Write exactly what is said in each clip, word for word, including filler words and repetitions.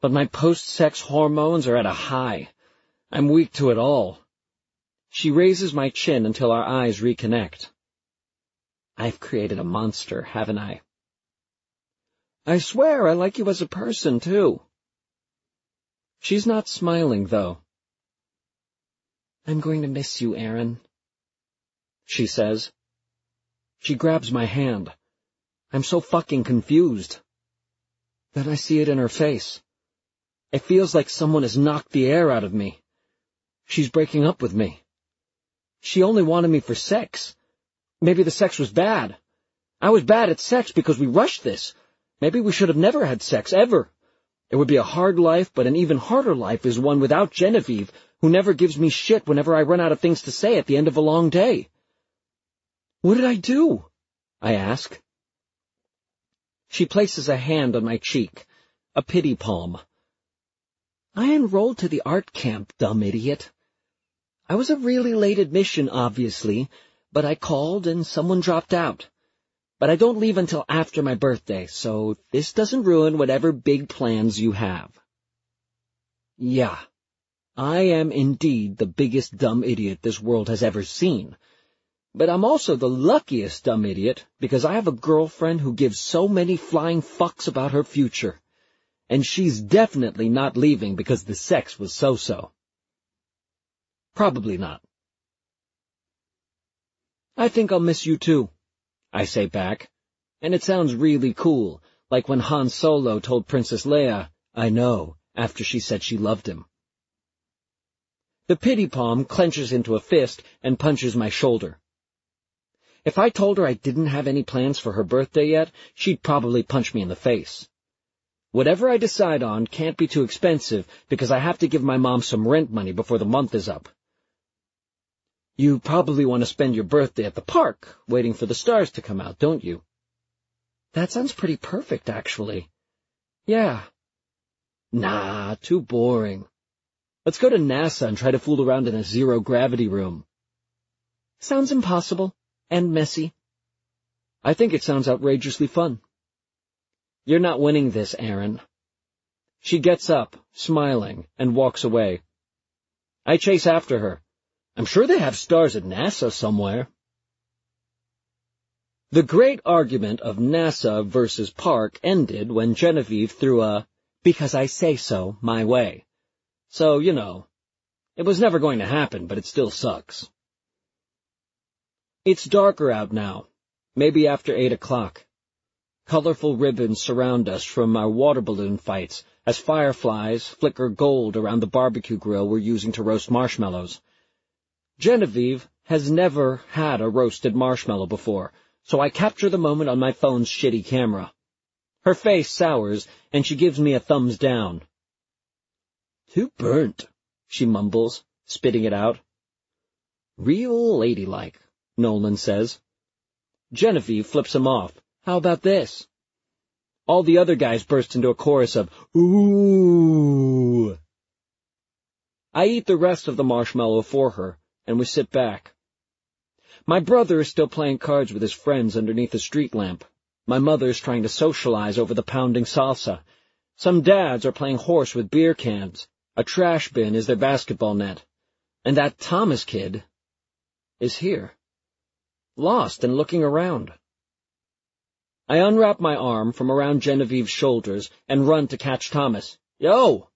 but my post-sex hormones are at a high. I'm weak to it all. She raises my chin until our eyes reconnect. I've created a monster, haven't I? I swear I like you as a person, too. She's not smiling, though. I'm going to miss you, Aaron, she says. She grabs my hand. I'm so fucking confused. Then I see it in her face. It feels like someone has knocked the air out of me. She's breaking up with me. She only wanted me for sex. Maybe the sex was bad. I was bad at sex because we rushed this. Maybe we should have never had sex, ever. It would be a hard life, but an even harder life is one without Genevieve, who never gives me shit whenever I run out of things to say at the end of a long day. What did I do? I ask. She places a hand on my cheek, a pity palm. I enrolled to the art camp, dumb idiot. I was a really late admission, obviously, but I called and someone dropped out. But I don't leave until after my birthday, so this doesn't ruin whatever big plans you have. Yeah, I am indeed the biggest dumb idiot this world has ever seen. But I'm also the luckiest dumb idiot because I have a girlfriend who gives so many flying fucks about her future. And she's definitely not leaving because the sex was so-so. Probably not. I think I'll miss you too, I say back, and it sounds really cool, like when Han Solo told Princess Leia, I know, after she said she loved him. The pity palm clenches into a fist and punches my shoulder. If I told her I didn't have any plans for her birthday yet, she'd probably punch me in the face. Whatever I decide on can't be too expensive because I have to give my mom some rent money before the month is up. You probably want to spend your birthday at the park, waiting for the stars to come out, don't you? That sounds pretty perfect, actually. Yeah. Nah, too boring. Let's go to NASA and try to fool around in a zero-gravity room. Sounds impossible and messy. I think it sounds outrageously fun. You're not winning this, Aaron. She gets up, smiling, and walks away. I chase after her. I'm sure they have stars at NASA somewhere. The great argument of NASA versus Park ended when Genevieve threw a, because I say so, my way. So, you know, it was never going to happen, but it still sucks. It's darker out now, maybe after eight o'clock. Colorful ribbons surround us from our water balloon fights as fireflies flicker gold around the barbecue grill we're using to roast marshmallows. Genevieve has never had a roasted marshmallow before, so I capture the moment on my phone's shitty camera. Her face sours, and she gives me a thumbs down. Too burnt, she mumbles, spitting it out. Real ladylike, Nolan says. Genevieve flips him off. How about this? All the other guys burst into a chorus of, ooh. I eat the rest of the marshmallow for her, and we sit back. My brother is still playing cards with his friends underneath a street lamp. My mother is trying to socialize over the pounding salsa. Some dads are playing horse with beer cans. A trash bin is their basketball net. And that Thomas kid is here, lost and looking around. I unwrap my arm from around Genevieve's shoulders and run to catch Thomas. Yo!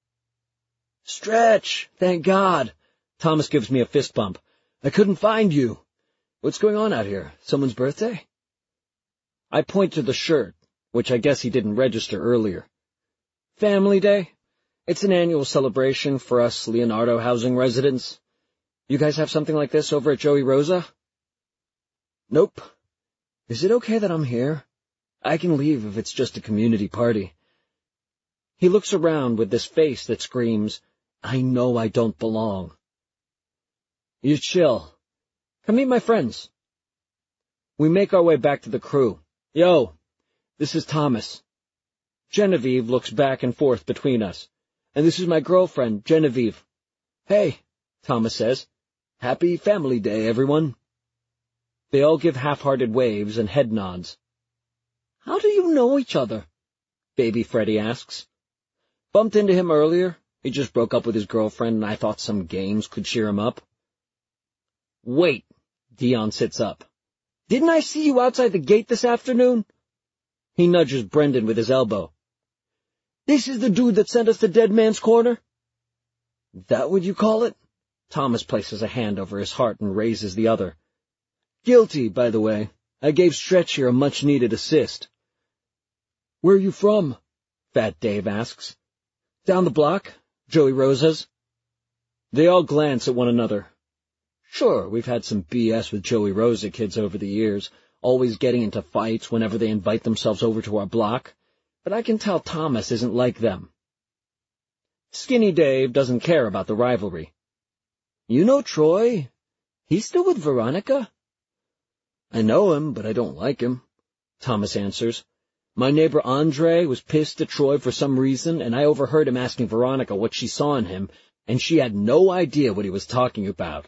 Stretch! Thank God! Thomas gives me a fist bump. I couldn't find you. What's going on out here? Someone's birthday? I point to the shirt, which I guess he didn't register earlier. Family Day? It's an annual celebration for us Leonardo housing residents. You guys have something like this over at Joey Rosa? Nope. Is it okay that I'm here? I can leave if it's just a community party. He looks around with this face that screams, I know I don't belong. You chill. Come meet my friends. We make our way back to the crew. Yo, this is Thomas. Genevieve looks back and forth between us. And this is my girlfriend, Genevieve. Hey, Thomas says. Happy Family Day, everyone. They all give half-hearted waves and head nods. How do you know each other? Baby Freddy asks. Bumped into him earlier. He just broke up with his girlfriend, and I thought some games could cheer him up. Wait, Dion sits up. Didn't I see you outside the gate this afternoon? He nudges Brendan with his elbow. This is the dude that sent us to Dead Man's Corner? That what you call it? Thomas places a hand over his heart and raises the other. Guilty, by the way. I gave Stretch here a much-needed assist. Where are you from? Fat Dave asks. Down the block, Joey Rosa's. They all glance at one another. Sure, we've had some B S with Joey Rosa kids over the years, always getting into fights whenever they invite themselves over to our block, but I can tell Thomas isn't like them. Skinny Dave doesn't care about the rivalry. You know Troy? He's still with Veronica? I know him, but I don't like him, Thomas answers. My neighbor Andre was pissed at Troy for some reason, and I overheard him asking Veronica what she saw in him, and she had no idea what he was talking about.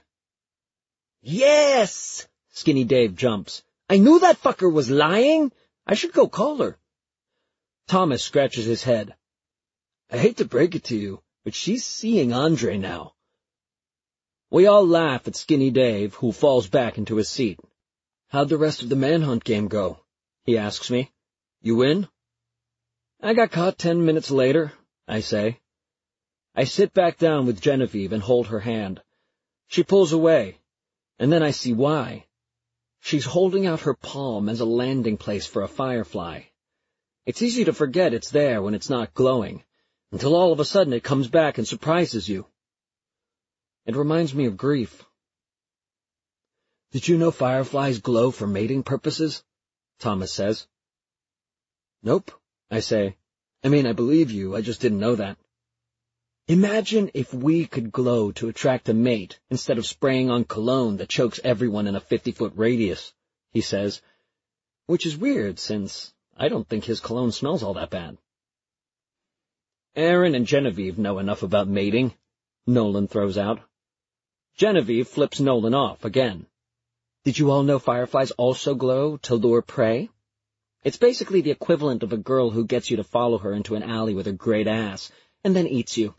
Yes! Skinny Dave jumps. I knew that fucker was lying. I should go call her. Thomas scratches his head. I hate to break it to you, but she's seeing Andre now. We all laugh at Skinny Dave, who falls back into his seat. How'd the rest of the manhunt game go? He asks me. You win? I got caught ten minutes later, I say. I sit back down with Genevieve and hold her hand. She pulls away, and then I see why. She's holding out her palm as a landing place for a firefly. It's easy to forget it's there when it's not glowing, until all of a sudden it comes back and surprises you. It reminds me of grief. Did you know fireflies glow for mating purposes? Thomas says. Nope, I say. I mean, I believe you, I just didn't know that. Imagine if we could glow to attract a mate instead of spraying on cologne that chokes everyone in a fifty-foot radius, he says, which is weird since I don't think his cologne smells all that bad. Aaron and Genevieve know enough about mating, Nolan throws out. Genevieve flips Nolan off again. Did you all know fireflies also glow to lure prey? It's basically the equivalent of a girl who gets you to follow her into an alley with her great ass, and then eats you.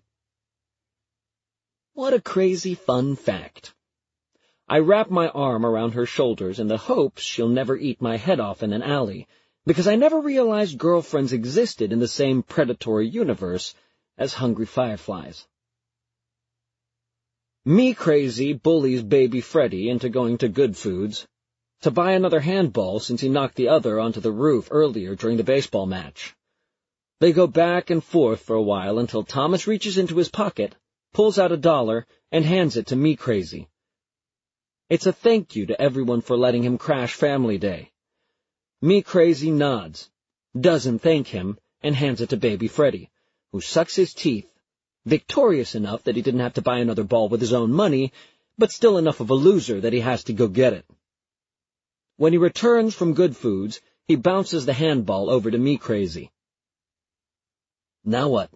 What a crazy fun fact. I wrap my arm around her shoulders in the hopes she'll never eat my head off in an alley, because I never realized girlfriends existed in the same predatory universe as hungry fireflies. Me Crazy bullies baby Freddy into going to Good Foods to buy another handball since he knocked the other onto the roof earlier during the baseball match. They go back and forth for a while until Thomas reaches into his pocket, pulls out a dollar, and hands it to Me Crazy. It's a thank you to everyone for letting him crash Family Day. Me Crazy nods, doesn't thank him, and hands it to baby Freddy, who sucks his teeth, victorious enough that he didn't have to buy another ball with his own money, but still enough of a loser that he has to go get it. When he returns from Good Foods, he bounces the handball over to Me Crazy. Now what?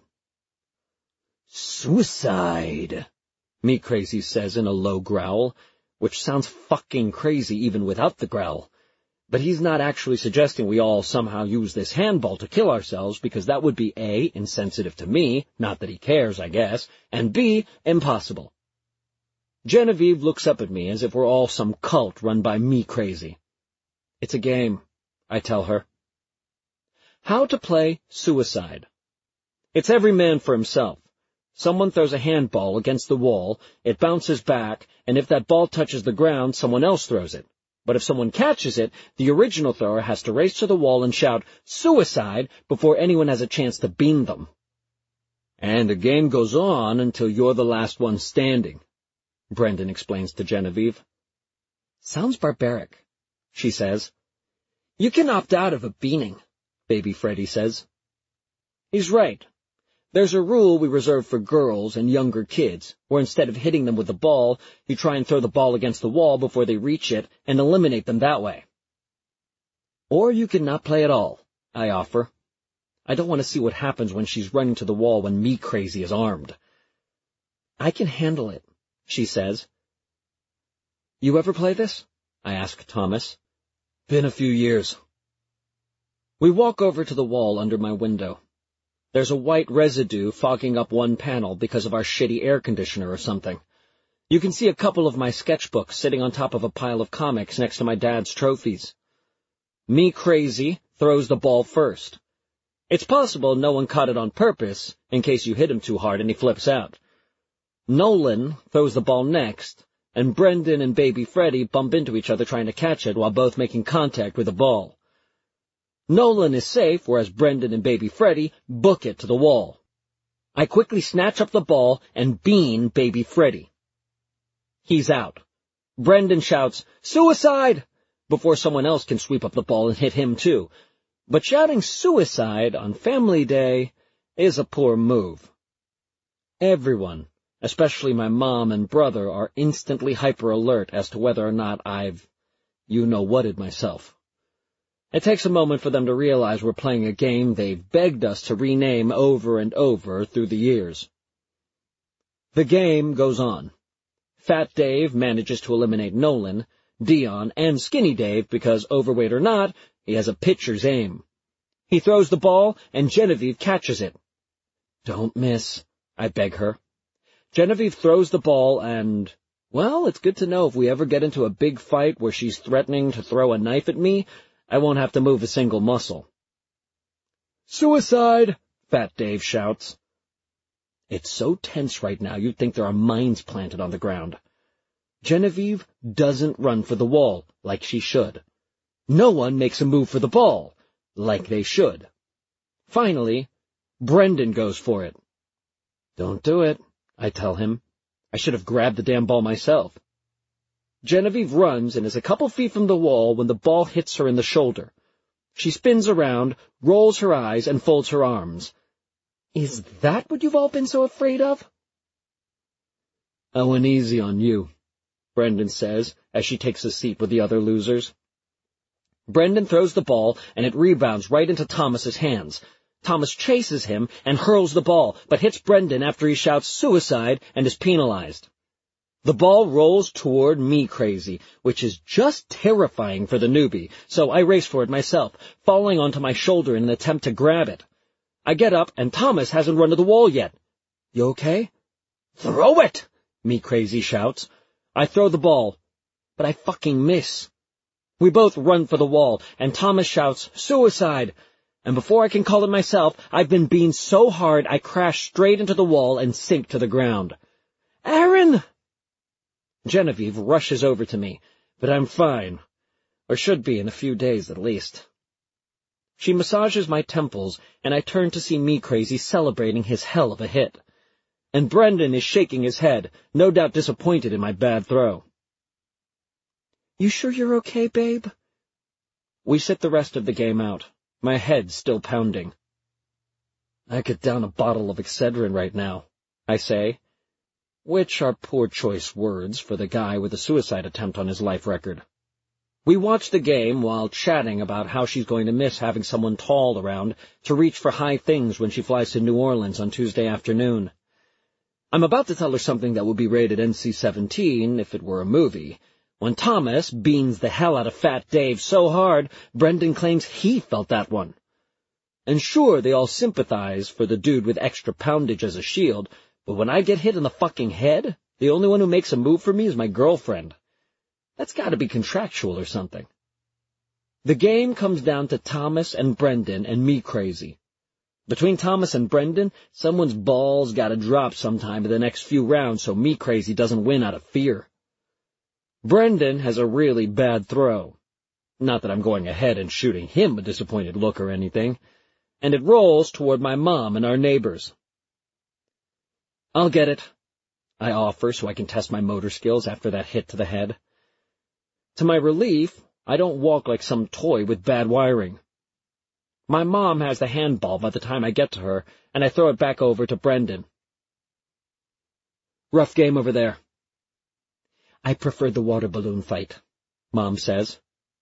Suicide, Me Crazy says in a low growl, which sounds fucking crazy even without the growl. But he's not actually suggesting we all somehow use this handball to kill ourselves, because that would be A, insensitive to me, not that he cares, I guess, and B, impossible. Genevieve looks up at me as if we're all some cult run by Me Crazy. It's a game, I tell her. How to play suicide. It's every man for himself. Someone throws a handball against the wall, it bounces back, and if that ball touches the ground, someone else throws it. But if someone catches it, the original thrower has to race to the wall and shout, "Suicide!" before anyone has a chance to bean them. And the game goes on until you're the last one standing, Brendan explains to Genevieve. Sounds barbaric, she says. You can opt out of a beaning, baby Freddy says. He's right. There's a rule we reserve for girls and younger kids, where instead of hitting them with the ball, you try and throw the ball against the wall before they reach it and eliminate them that way. Or you can not play at all, I offer. I don't want to see what happens when she's running to the wall when Me Crazy is armed. I can handle it, she says. You ever play this? I ask Thomas. Been a few years. We walk over to the wall under my window. There's a white residue fogging up one panel because of our shitty air conditioner or something. You can see a couple of my sketchbooks sitting on top of a pile of comics next to my dad's trophies. Me Crazy throws the ball first. It's possible no one caught it on purpose, in case you hit him too hard and he flips out. Nolan throws the ball next, and Brendan and Baby Freddy bump into each other trying to catch it while both making contact with the ball. Nolan is safe, whereas Brendan and Baby Freddy book it to the wall. I quickly snatch up the ball and bean Baby Freddy. He's out. Brendan shouts, "Suicide!" before someone else can sweep up the ball and hit him too. But shouting suicide on Family Day is a poor move. Everyone, especially my mom and brother, are instantly hyper-alert as to whether or not I've you-know-whatted myself. It takes a moment for them to realize we're playing a game they've begged us to rename over and over through the years. The game goes on. Fat Dave manages to eliminate Nolan, Dion, and Skinny Dave because, overweight or not, he has a pitcher's aim. He throws the ball, and Genevieve catches it. "Don't miss," I beg her. Genevieve throws the ball, and, well, it's good to know if we ever get into a big fight where she's threatening to throw a knife at me, I won't have to move a single muscle. "Suicide!" Fat Dave shouts. It's so tense right now you'd think there are mines planted on the ground. Genevieve doesn't run for the wall, like she should. No one makes a move for the ball, like they should. Finally, Brendan goes for it. "Don't do it," I tell him. I should have grabbed the damn ball myself. Genevieve runs and is a couple feet from the wall when the ball hits her in the shoulder. She spins around, rolls her eyes, and folds her arms. "Is that what you've all been so afraid of?" "I went easy on you," Brendan says, as she takes a seat with the other losers. Brendan throws the ball, and it rebounds right into Thomas's hands. Thomas chases him and hurls the ball, but hits Brendan after he shouts "suicide" and is penalized. The ball rolls toward Me Crazy, which is just terrifying for the newbie, so I race for it myself, falling onto my shoulder in an attempt to grab it. I get up, and Thomas hasn't run to the wall yet. "You okay?" "Throw it!" Me Crazy shouts. I throw the ball, but I fucking miss. We both run for the wall, and Thomas shouts, "Suicide!" And before I can call it myself, I've been beamed so hard I crash straight into the wall and sink to the ground. "Aaron!" Genevieve rushes over to me, but I'm fine, or should be in a few days at least. She massages my temples, and I turn to see Me Crazy celebrating his hell of a hit. And Brendan is shaking his head, no doubt disappointed in my bad throw. "You sure you're okay, babe?" We sit the rest of the game out, my head still pounding. "I could down a bottle of Excedrin right now," I say, which are poor choice words for the guy with a suicide attempt on his life record. We watch the game while chatting about how she's going to miss having someone tall around to reach for high things when she flies to New Orleans on Tuesday afternoon. I'm about to tell her something that would be rated N C seventeen if it were a movie, when Thomas beans the hell out of Fat Dave so hard, Brendan claims he felt that one. And sure, they all sympathize for the dude with extra poundage as a shield, but when I get hit in the fucking head, the only one who makes a move for me is my girlfriend. That's gotta be contractual or something. The game comes down to Thomas and Brendan and Me Crazy. Between Thomas and Brendan, someone's balls gotta drop sometime in the next few rounds so Me Crazy doesn't win out of fear. Brendan has a really bad throw. Not that I'm going ahead and shooting him a disappointed look or anything. And it rolls toward my mom and our neighbors. "I'll get it," I offer so I can test my motor skills after that hit to the head. To my relief, I don't walk like some toy with bad wiring. My mom has the handball by the time I get to her, and I throw it back over to Brendan. "Rough game over there." "I preferred the water balloon fight," Mom says.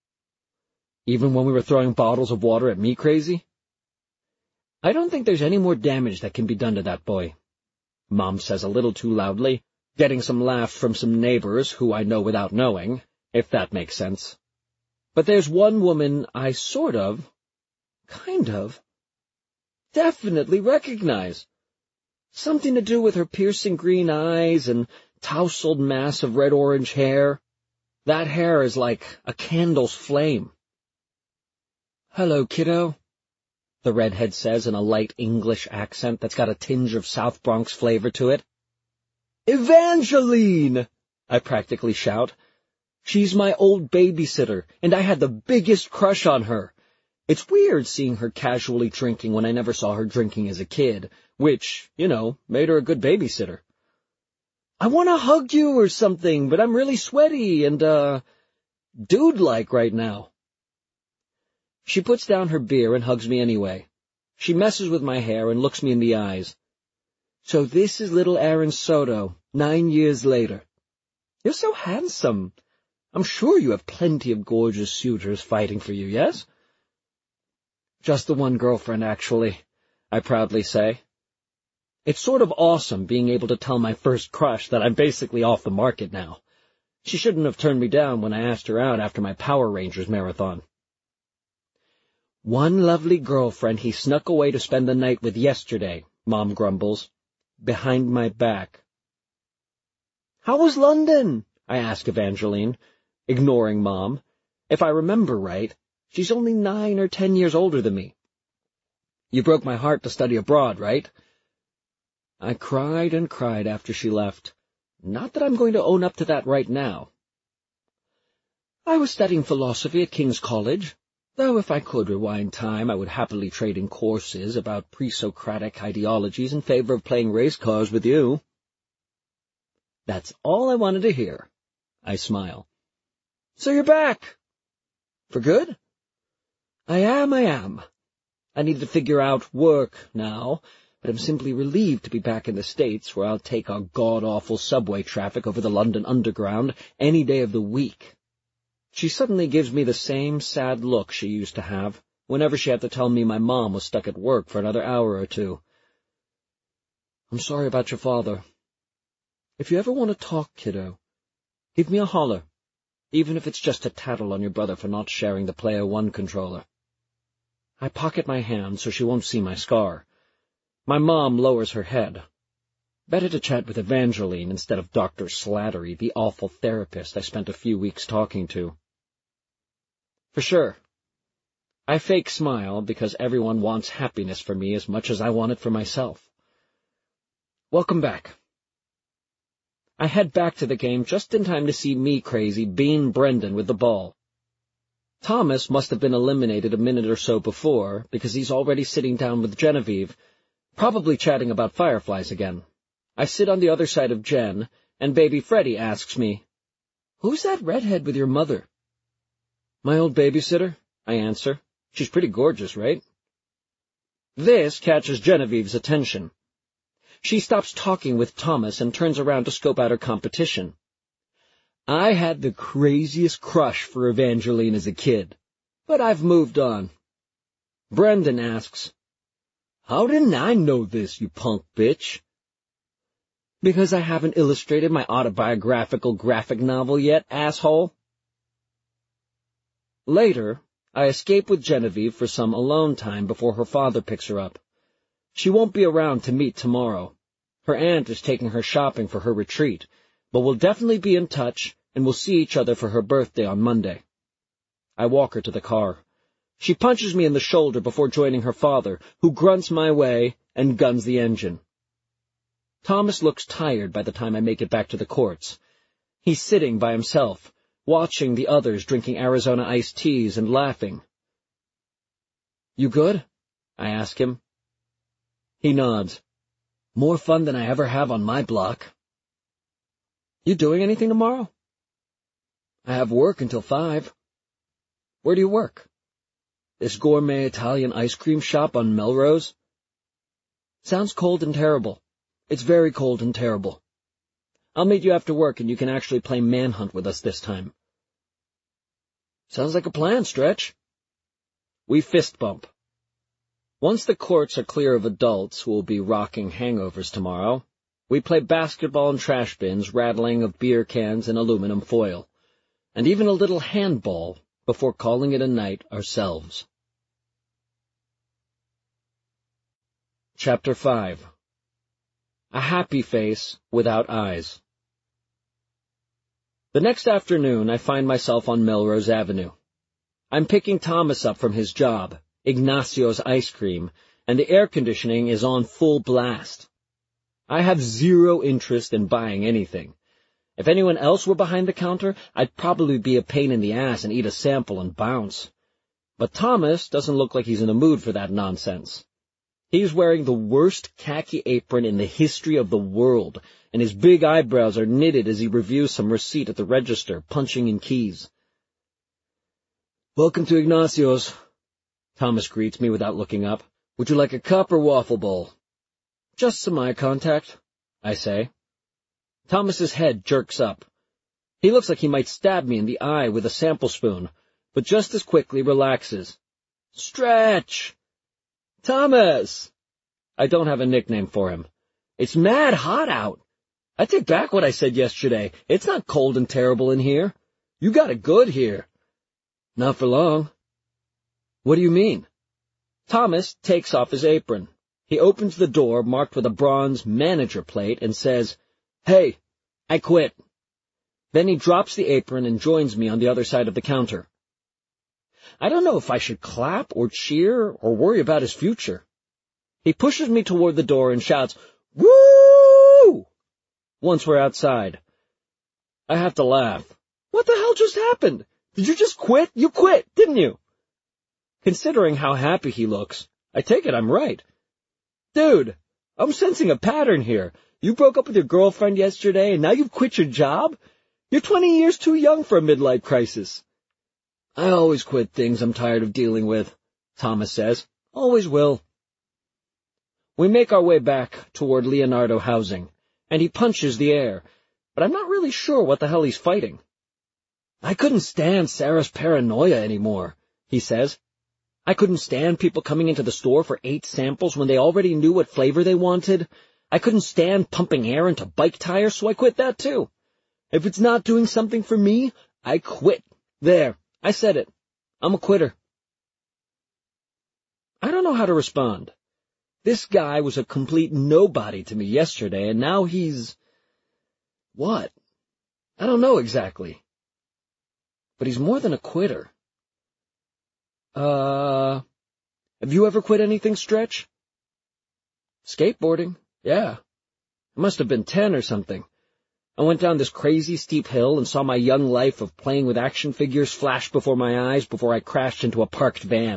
"Even when we were throwing bottles of water at Me Crazy?" "I don't think there's any more damage that can be done to that boy," Mom says a little too loudly, getting some laughs from some neighbors who I know without knowing, if that makes sense. But there's one woman I sort of, kind of, definitely recognize. Something to do with her piercing green eyes and tousled mass of red-orange hair. That hair is like a candle's flame. "Hello, kiddo," the redhead says in a light English accent that's got a tinge of South Bronx flavor to it. "Evangeline!" I practically shout. She's my old babysitter, and I had the biggest crush on her. It's weird seeing her casually drinking when I never saw her drinking as a kid, which, you know, made her a good babysitter. "I want to hug you or something, but I'm really sweaty and, uh, dude-like right now." She puts down her beer and hugs me anyway. She messes with my hair and looks me in the eyes. "So this is little Aaron Soto, nine years later. You're so handsome. I'm sure you have plenty of gorgeous suitors fighting for you, yes?" "Just the one girlfriend, actually," I proudly say. It's sort of awesome being able to tell my first crush that I'm basically off the market now. She shouldn't have turned me down when I asked her out after my Power Rangers marathon. "One lovely girlfriend he snuck away to spend the night with yesterday," Mom grumbles, behind my back. "How was London?" I ask Evangeline, ignoring Mom. If I remember right, she's only nine or ten years older than me. "You broke my heart to study abroad, right?" I cried and cried after she left. Not that I'm going to own up to that right now. "I was studying philosophy at King's College, though if I could rewind time, I would happily trade in courses about pre-Socratic ideologies in favor of playing race cars with you." "That's all I wanted to hear." I smile. "So you're back? For good?" "I am, I am. I need to figure out work now, but I'm simply relieved to be back in the States, where I'll take our god-awful subway traffic over the London Underground any day of the week." She suddenly gives me the same sad look she used to have whenever she had to tell me my mom was stuck at work for another hour or two. "I'm sorry about your father. If you ever want to talk, kiddo, give me a holler, even if it's just to tattle on your brother for not sharing the Player One controller." I pocket my hand so she won't see my scar. My mom lowers her head. Better to chat with Evangeline instead of Doctor Slattery, the awful therapist I spent a few weeks talking to. For sure. I fake smile because everyone wants happiness for me as much as I want it for myself. "Welcome back." I head back to the game just in time to see me crazy bean Brendan with the ball. Thomas must have been eliminated a minute or so before, because he's already sitting down with Genevieve, probably chatting about fireflies again. I sit on the other side of Jen, and baby Freddy asks me, "Who's that redhead with your mother?" "My old babysitter," I answer. "She's pretty gorgeous, right?" This catches Genevieve's attention. She stops talking with Thomas and turns around to scope out her competition. I had the craziest crush for Evangeline as a kid, but I've moved on. Brendan asks, "How didn't I know this, you punk bitch?" "Because I haven't illustrated my autobiographical graphic novel yet, asshole." Later, I escape with Genevieve for some alone time before her father picks her up. She won't be around to meet tomorrow. Her aunt is taking her shopping for her retreat, but we'll definitely be in touch, and we'll see each other for her birthday on Monday. I walk her to the car. She punches me in the shoulder before joining her father, who grunts my way and guns the engine. Thomas looks tired by the time I make it back to the courts. He's sitting by himself, watching the others drinking Arizona iced teas and laughing. "You good?" I ask him. He nods. "More fun than I ever have on my block." "You doing anything tomorrow?" "I have work until five." "Where do you work?" "This gourmet Italian ice cream shop on Melrose." "Sounds cold and terrible. It's very cold and terrible. I'll meet you after work and you can actually play manhunt with us this time." "Sounds like a plan, Stretch." We fist bump. Once the courts are clear of adults who will be rocking hangovers tomorrow, we play basketball in trash bins, rattling of beer cans and aluminum foil, and even a little handball before calling it a night ourselves. Chapter five. A happy face without eyes. The next afternoon, I find myself on Melrose Avenue. I'm picking Thomas up from his job, Ignacio's Ice Cream, and the air conditioning is on full blast. I have zero interest in buying anything. If anyone else were behind the counter, I'd probably be a pain in the ass and eat a sample and bounce. But Thomas doesn't look like he's in a mood for that nonsense. He's wearing the worst khaki apron in the history of the world, and his big eyebrows are knitted as he reviews some receipt at the register, punching in keys. "Welcome to Ignacio's," Thomas greets me without looking up. "Would you like a cup or waffle bowl?" "Just some eye contact," I say. Thomas's head jerks up. He looks like he might stab me in the eye with a sample spoon, but just as quickly relaxes. "Stretch! Thomas!" I don't have a nickname for him. "It's mad hot out. I take back what I said yesterday. It's not cold and terrible in here. You got it good here." "Not for long." "What do you mean?" Thomas takes off his apron. He opens the door marked with a bronze manager plate and says, "Hey, I quit." Then he drops the apron and joins me on the other side of the counter. I don't know if I should clap or cheer or worry about his future. He pushes me toward the door and shouts, "Woo!" once we're outside. I have to laugh. What the hell just happened? Did you just quit? You quit, didn't you? Considering how happy he looks, I take it I'm right. Dude, I'm sensing a pattern here. You broke up with your girlfriend yesterday and now you've quit your job? You're twenty years too young for a midlife crisis. "I always quit things I'm tired of dealing with," Thomas says. "Always will." We make our way back toward Leonardo Housing, and he punches the air, but I'm not really sure what the hell he's fighting. "I couldn't stand Sarah's paranoia anymore," he says. "I couldn't stand people coming into the store for eight samples when they already knew what flavor they wanted. I couldn't stand pumping air into bike tires, so I quit that too. If it's not doing something for me, I quit. There. I said it. I'm a quitter." I don't know how to respond. This guy was a complete nobody to me yesterday, and now he's... what? I don't know exactly. But he's more than a quitter. Uh, have you ever quit anything, Stretch? Skateboarding, yeah. I must have been ten or something. I went down this crazy steep hill and saw my young life of playing with action figures flash before my eyes before I crashed into a parked van.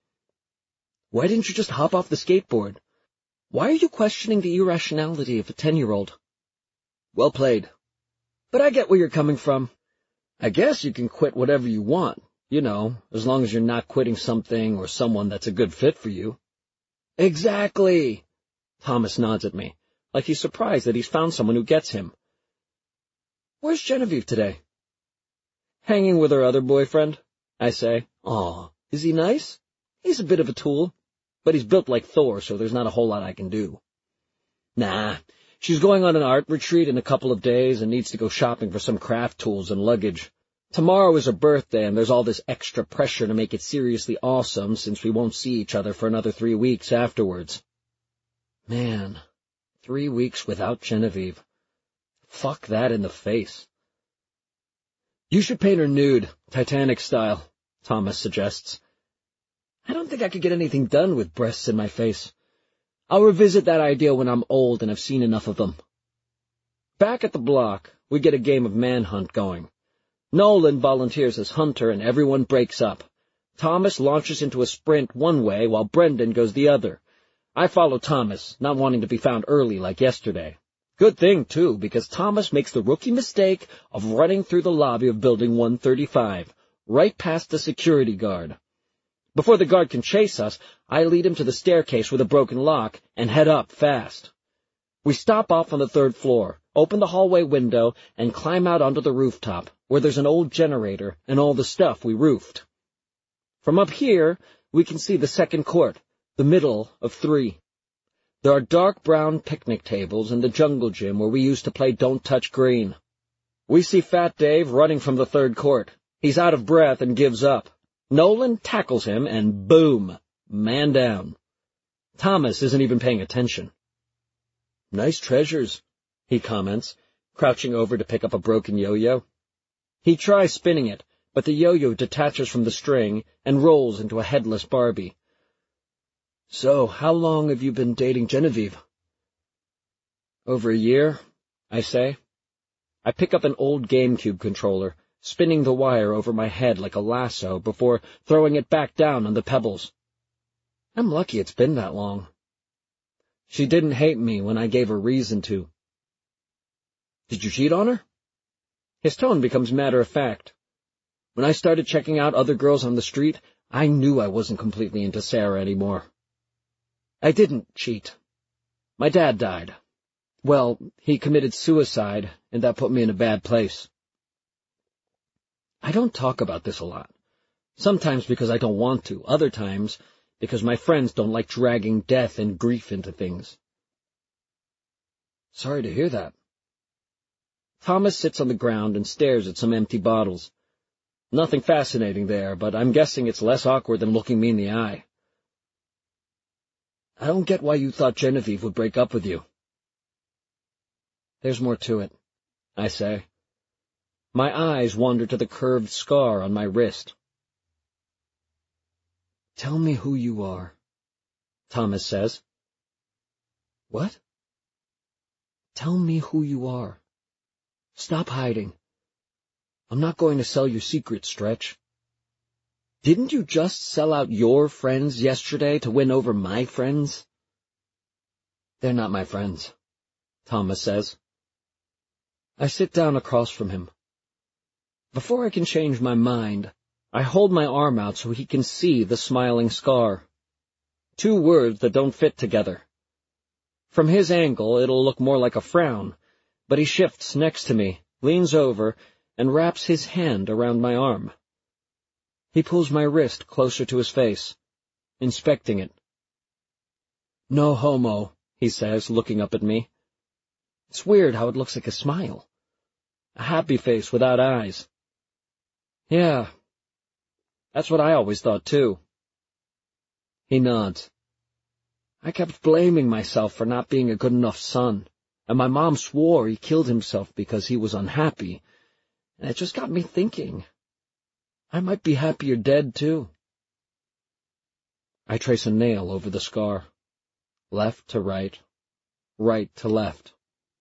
Why didn't you just hop off the skateboard? Why are you questioning the irrationality of a ten-year-old? Well played. But I get where you're coming from. I guess you can quit whatever you want, you know, as long as you're not quitting something or someone that's a good fit for you. Exactly. Thomas nods at me, like he's surprised that he's found someone who gets him. Where's Genevieve today? Hanging with her other boyfriend, I say. Aw, is he nice? He's a bit of a tool, but he's built like Thor, so there's not a whole lot I can do. Nah, she's going on an art retreat in a couple of days and needs to go shopping for some craft tools and luggage. Tomorrow is her birthday, and there's all this extra pressure to make it seriously awesome since we won't see each other for another three weeks afterwards. Man, three weeks without Genevieve. Fuck that in the face. You should paint her nude, Titanic style, Thomas suggests. I don't think I could get anything done with breasts in my face. I'll revisit that idea when I'm old and have seen enough of them. Back at the block, we get a game of manhunt going. Nolan volunteers as hunter and everyone breaks up. Thomas launches into a sprint one way while Brendan goes the other. I follow Thomas, not wanting to be found early like yesterday. Good thing, too, because Thomas makes the rookie mistake of running through the lobby of Building one thirty-five, right past the security guard. Before the guard can chase us, I lead him to the staircase with a broken lock and head up fast. We stop off on the third floor, open the hallway window, and climb out onto the rooftop, where there's an old generator and all the stuff we roofed. From up here, we can see the second court, the middle of three. There are dark brown picnic tables in the jungle gym where we used to play Don't Touch Green. We see Fat Dave running from the third court. He's out of breath and gives up. Nolan tackles him, and boom, man down. Thomas isn't even paying attention. "Nice treasures," he comments, crouching over to pick up a broken yo-yo. He tries spinning it, but the yo-yo detaches from the string and rolls into a headless Barbie. "So, how long have you been dating Genevieve?" "Over a year," I say. I pick up an old GameCube controller, spinning the wire over my head like a lasso before throwing it back down on the pebbles. I'm lucky it's been that long. She didn't hate me when I gave her reason to. "Did you cheat on her?" His tone becomes matter-of-fact. When I started checking out other girls on the street, I knew I wasn't completely into Sarah anymore. "I didn't cheat. My dad died. Well, he committed suicide, and that put me in a bad place." I don't talk about this a lot. Sometimes because I don't want to, other times because my friends don't like dragging death and grief into things. "Sorry to hear that." Thomas sits on the ground and stares at some empty bottles. Nothing fascinating there, but I'm guessing it's less awkward than looking me in the eye. "I don't get why you thought Genevieve would break up with you." "There's more to it," I say. My eyes wander to the curved scar on my wrist. "Tell me who you are," Thomas says. "What?" "Tell me who you are. Stop hiding. I'm not going to sell your secret, Stretch. Didn't you just sell out your friends yesterday to win over my friends?" "They're not my friends," Thomas says. I sit down across from him. Before I can change my mind, I hold my arm out so he can see the smiling scar. Two words that don't fit together. From his angle, it'll look more like a frown, but he shifts next to me, leans over, and wraps his hand around my arm. He pulls my wrist closer to his face, inspecting it. "No homo," he says, looking up at me. It's weird how it looks like a smile. A happy face without eyes. Yeah, that's what I always thought, too. He nods. I kept blaming myself for not being a good enough son, and my mom swore he killed himself because he was unhappy, and it just got me thinking. I might be happier dead, too. I trace a nail over the scar. Left to right, right to left.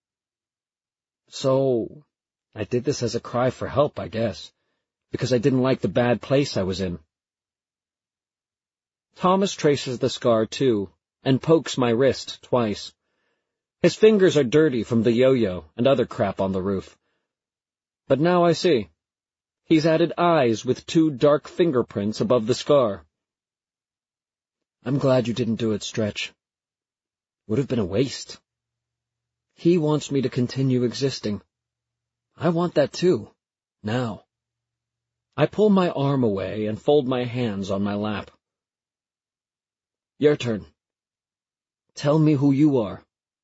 So, I did this as a cry for help, I guess, because I didn't like the bad place I was in. Thomas traces the scar, too, and pokes my wrist twice. His fingers are dirty from the yo-yo and other crap on the roof. But now I see. He's added eyes with two dark fingerprints above the scar. I'm glad you didn't do it, Stretch. Would have been a waste. He wants me to continue existing. I want that too, now. I pull my arm away and fold my hands on my lap. Your turn. Tell me who you are.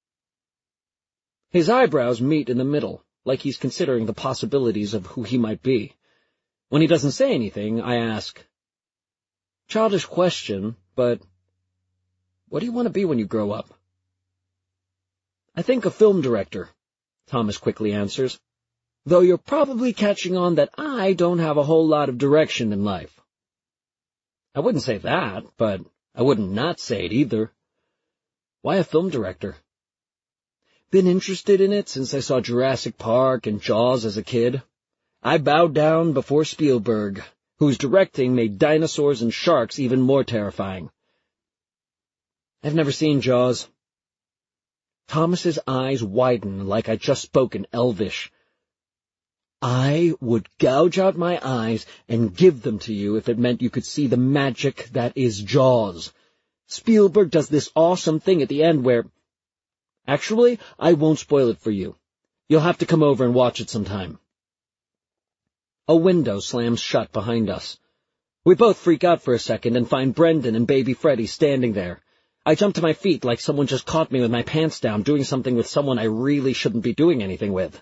His eyebrows meet in the middle, like he's considering the possibilities of who he might be. When he doesn't say anything, I ask, childish question, but what do you want to be when you grow up? I think a film director, Thomas quickly answers, though you're probably catching on that I don't have a whole lot of direction in life. I wouldn't say that, but I wouldn't not say it either. Why a film director? Been interested in it since I saw Jurassic Park and Jaws as a kid. I bowed down before Spielberg, whose directing made dinosaurs and sharks even more terrifying. I've never seen Jaws. Thomas's eyes widen like I just spoke in Elvish. I would gouge out my eyes and give them to you if it meant you could see the magic that is Jaws. Spielberg does this awesome thing at the end where... Actually, I won't spoil it for you. You'll have to come over and watch it sometime. A window slams shut behind us. We both freak out for a second and find Brendan and baby Freddy standing there. I jump to my feet like someone just caught me with my pants down doing something with someone I really shouldn't be doing anything with.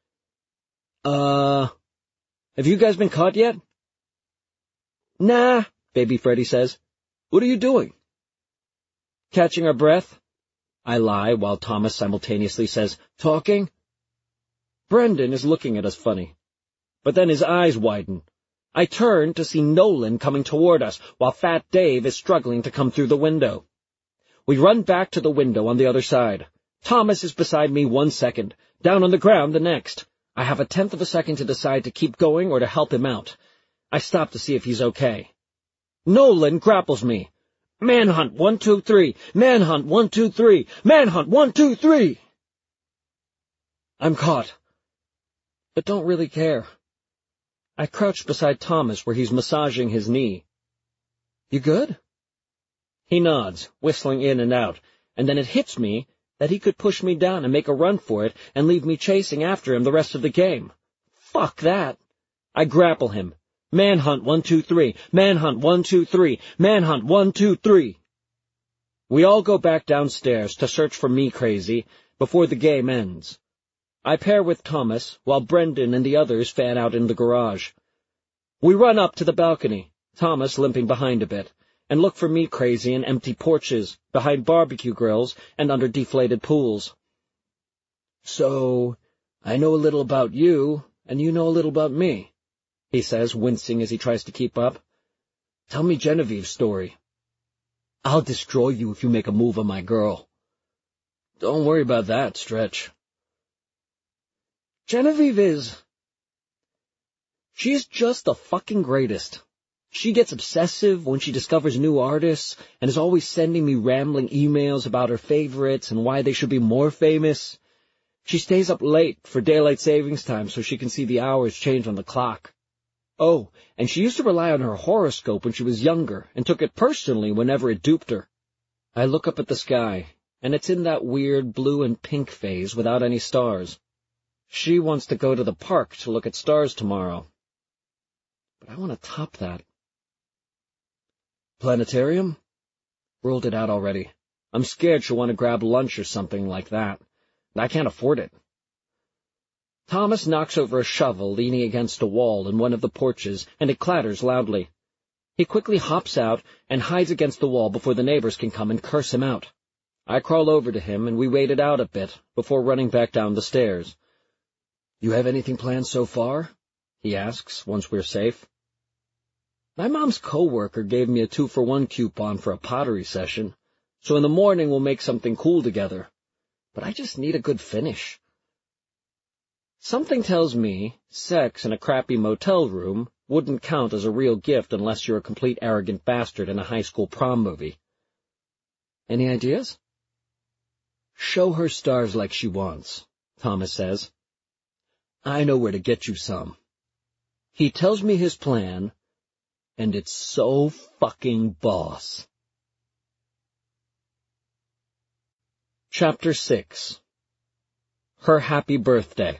Uh, have you guys been caught yet? Nah, baby Freddy says. What are you doing? Catching our breath? I lie while Thomas simultaneously says, talking? Brendan is looking at us funny, but then his eyes widen. I turn to see Nolan coming toward us, while Fat Dave is struggling to come through the window. We run back to the window on the other side. Thomas is beside me one second, down on the ground the next. I have a tenth of a second to decide to keep going or to help him out. I stop to see if he's okay. Nolan grapples me. Manhunt, one, two, three. Manhunt, one, two, three. Manhunt, one, two, three. I'm caught, but don't really care. I crouch beside Thomas where he's massaging his knee. You good? He nods, whistling in and out, and then it hits me that he could push me down and make a run for it and leave me chasing after him the rest of the game. Fuck that. I grapple him. Manhunt, one, two, three. Manhunt, one, two, three. Manhunt, one, two, three. We all go back downstairs to search for me crazy before the game ends. I pair with Thomas, while Brendan and the others fan out in the garage. We run up to the balcony, Thomas limping behind a bit, and look for me crazy in empty porches, behind barbecue grills, and under deflated pools. So, I know a little about you, and you know a little about me, he says, wincing as he tries to keep up. Tell me Genevieve's story. I'll destroy you if you make a move on my girl. Don't worry about that, Stretch. Genevieve is... She's just the fucking greatest. She gets obsessive when she discovers new artists and is always sending me rambling emails about her favorites and why they should be more famous. She stays up late for daylight savings time so she can see the hours change on the clock. Oh, and she used to rely on her horoscope when she was younger and took it personally whenever it duped her. I look up at the sky, and it's in that weird blue and pink phase without any stars. She wants to go to the park to look at stars tomorrow. But I want to top that. Planetarium? Ruled it out already. I'm scared she'll want to grab lunch or something like that. I can't afford it. Thomas knocks over a shovel leaning against a wall in one of the porches, and it clatters loudly. He quickly hops out and hides against the wall before the neighbors can come and curse him out. I crawl over to him, and we wait it out a bit before running back down the stairs. You have anything planned so far? He asks, once we're safe. My mom's coworker gave me a two-for-one coupon for a pottery session, so in the morning we'll make something cool together. But I just need a good finish. Something tells me sex in a crappy motel room wouldn't count as a real gift unless you're a complete arrogant bastard in a high school prom movie. Any ideas? Show her stars like she wants, Thomas says. I know where to get you some. He tells me his plan, and it's so fucking boss. Chapter six. Her Happy Birthday.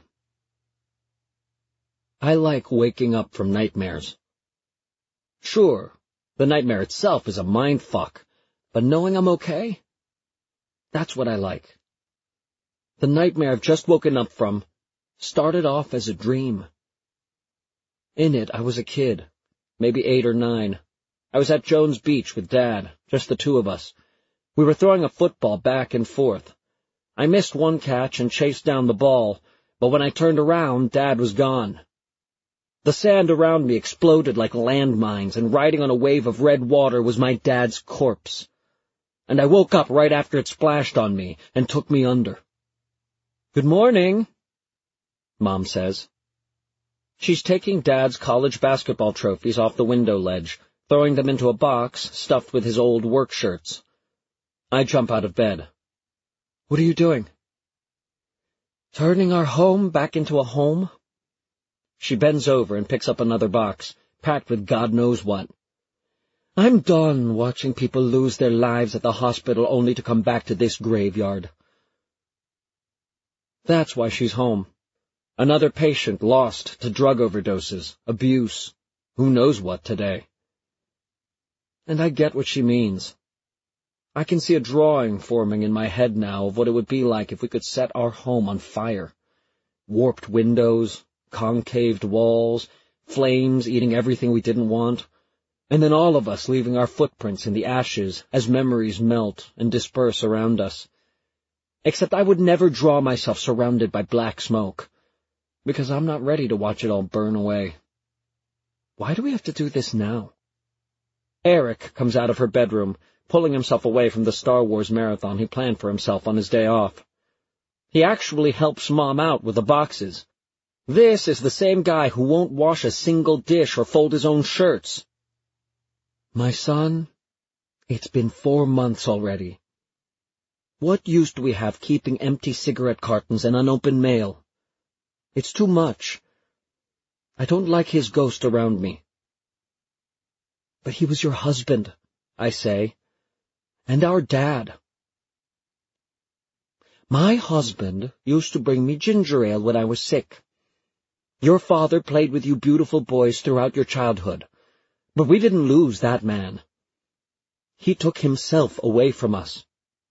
I like waking up from nightmares. Sure, the nightmare itself is a mindfuck, but knowing I'm okay? That's what I like. The nightmare I've just woken up from started off as a dream. In it, I was a kid, maybe eight or nine. I was at Jones Beach with Dad, just the two of us. We were throwing a football back and forth. I missed one catch and chased down the ball, but when I turned around, Dad was gone. The sand around me exploded like landmines, and riding on a wave of red water was my dad's corpse. And I woke up right after it splashed on me and took me under. Good morning, Mom says. She's taking Dad's college basketball trophies off the window ledge, throwing them into a box stuffed with his old work shirts. I jump out of bed. What are you doing? Turning our home back into a home? She bends over and picks up another box, packed with God knows what. I'm done watching people lose their lives at the hospital only to come back to this graveyard. That's why she's home. Another patient lost to drug overdoses, abuse, who knows what today. And I get what she means. I can see a drawing forming in my head now of what it would be like if we could set our home on fire. Warped windows, concaved walls, flames eating everything we didn't want, And then all of us leaving our footprints in the ashes as memories melt and disperse around us. Except I would never draw myself surrounded by black smoke, because I'm not ready to watch it all burn away. Why do we have to do this now? Eric comes out of her bedroom, pulling himself away from the Star Wars marathon he planned for himself on his day off. He actually helps Mom out with the boxes. This is the same guy who won't wash a single dish or fold his own shirts. My son, it's been four months already. What use do we have keeping empty cigarette cartons and unopened mail? It's too much. I don't like his ghost around me. But he was your husband, I say, and our dad. My husband used to bring me ginger ale when I was sick. Your father played with you beautiful boys throughout your childhood, but we didn't lose that man. He took himself away from us.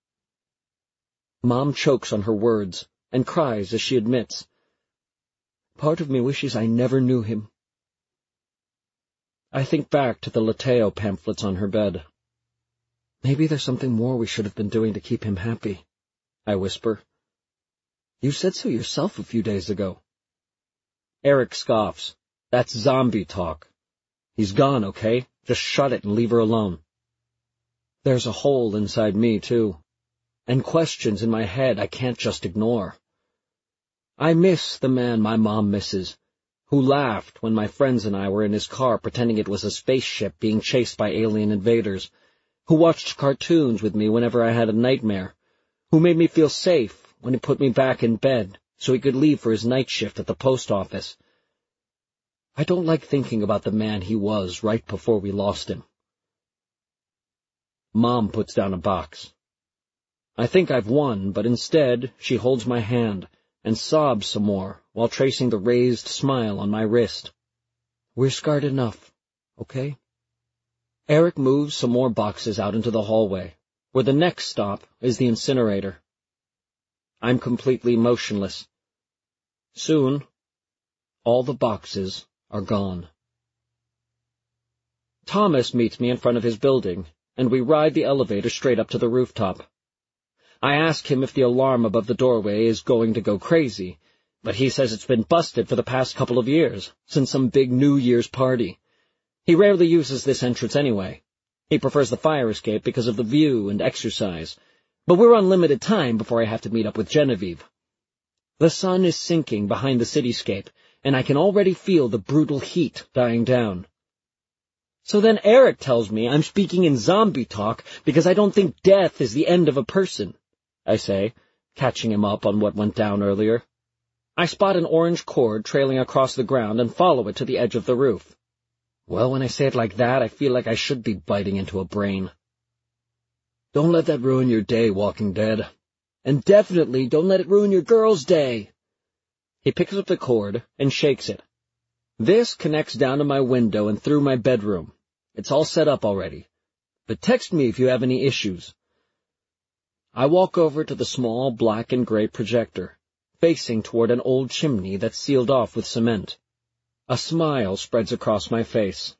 Mom chokes on her words and cries as she admits, part of me wishes I never knew him. I think back to the Lateo pamphlets on her bed. Maybe there's something more we should have been doing to keep him happy, I whisper. You said so yourself a few days ago. Eric scoffs. That's zombie talk. He's gone, okay? Just shut it and leave her alone. There's a hole inside me, too, and questions in my head I can't just ignore. I miss the man my mom misses, who laughed when my friends and I were in his car pretending it was a spaceship being chased by alien invaders, who watched cartoons with me whenever I had a nightmare, who made me feel safe when he put me back in bed so he could leave for his night shift at the post office. I don't like thinking about the man he was right before we lost him. Mom puts down a box. I think I've won, but instead she holds my hand and sobs some more while tracing the raised smile on my wrist. We're scarred enough, okay? Eric moves some more boxes out into the hallway, where the next stop is the incinerator. I'm completely motionless. Soon, all the boxes are gone. Thomas meets me in front of his building, and we ride the elevator straight up to the rooftop. I ask him if the alarm above the doorway is going to go crazy, but he says it's been busted for the past couple of years, since some big New Year's party. He rarely uses this entrance anyway. He prefers the fire escape because of the view and exercise, but we're on limited time before I have to meet up with Genevieve. The sun is sinking behind the cityscape, and I can already feel the brutal heat dying down. So then Eric tells me I'm speaking in zombie talk because I don't think death is the end of a person, I say, catching him up on what went down earlier. I spot an orange cord trailing across the ground and follow it to the edge of the roof. Well, when I say it like that, I feel like I should be biting into a brain. Don't let that ruin your day, Walking Dead. And definitely don't let it ruin your girl's day. He picks up the cord and shakes it. This connects down to my window and through my bedroom. It's all set up already. But text me if you have any issues. I walk over to the small black and gray projector, facing toward an old chimney that's sealed off with cement. A smile spreads across my face.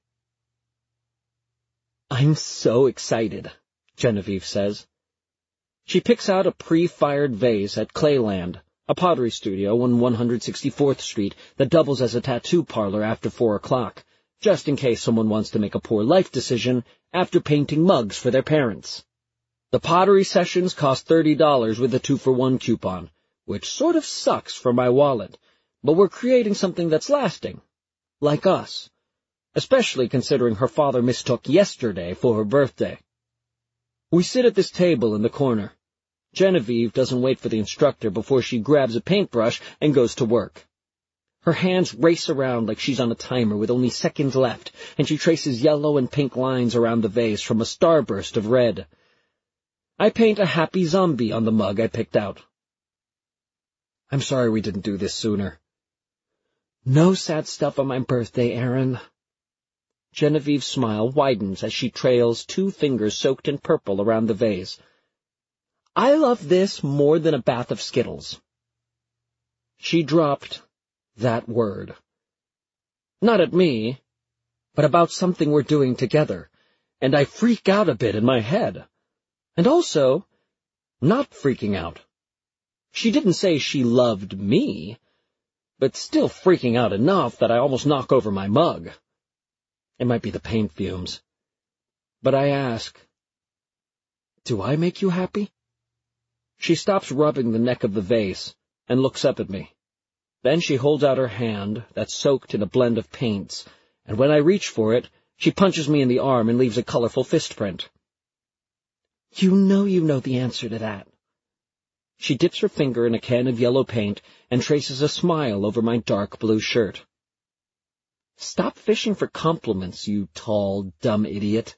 I'm so excited, Genevieve says. She picks out a pre-fired vase at Clayland, a pottery studio on one hundred sixty-fourth Street that doubles as a tattoo parlor after four o'clock, just in case someone wants to make a poor life decision after painting mugs for their parents. The pottery sessions cost thirty dollars with a two-for-one coupon, which sort of sucks for my wallet, but we're creating something that's lasting, like us, especially considering her father mistook yesterday for her birthday. We sit at this table in the corner. Genevieve doesn't wait for the instructor before she grabs a paintbrush and goes to work. Her hands race around like she's on a timer with only seconds left, and she traces yellow and pink lines around the vase from a starburst of red. I paint a happy zombie on the mug I picked out. I'm sorry we didn't do this sooner. No sad stuff on my birthday, Aaron. Genevieve's smile widens as she trails two fingers soaked in purple around the vase. I love this more than a bath of Skittles. She dropped that word. Not at me. but about something we're doing together, and I freak out a bit in my head. And also, not freaking out. She didn't say she loved me, but still freaking out enough that I almost knock over my mug. It might be the paint fumes. But I ask, "Do I make you happy?" She stops rubbing the neck of the vase and looks up at me. Then she holds out her hand that's soaked in a blend of paints, and when I reach for it, she punches me in the arm and leaves a colorful fist print. "You know you know the answer to that." She dips her finger in a can of yellow paint and traces a smile over my dark blue shirt. "Stop fishing for compliments, you tall, dumb idiot."